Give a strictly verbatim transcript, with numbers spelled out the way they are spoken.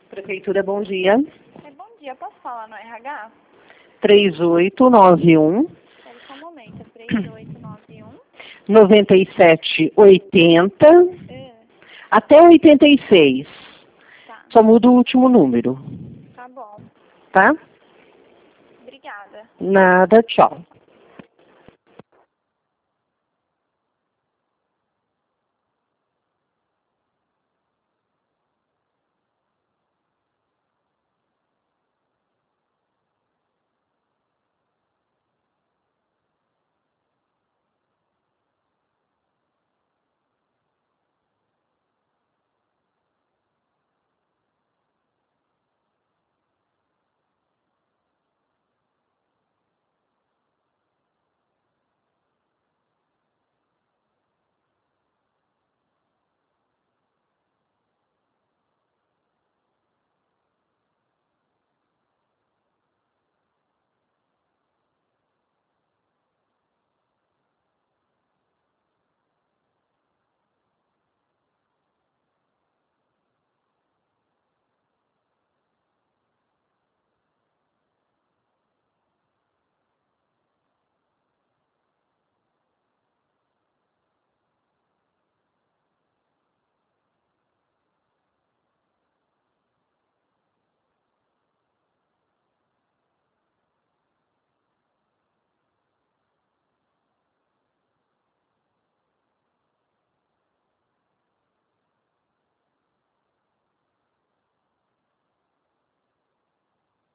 Prefeitura, bom dia. É, bom dia, posso falar no R H? três oito nove um. Espera só um momento, é três oito nove um. noventa e sete oitenta. É, Até oitenta e seis. tá, Só muda o último número, tá bom. tá? Obrigada. Nada, tchau.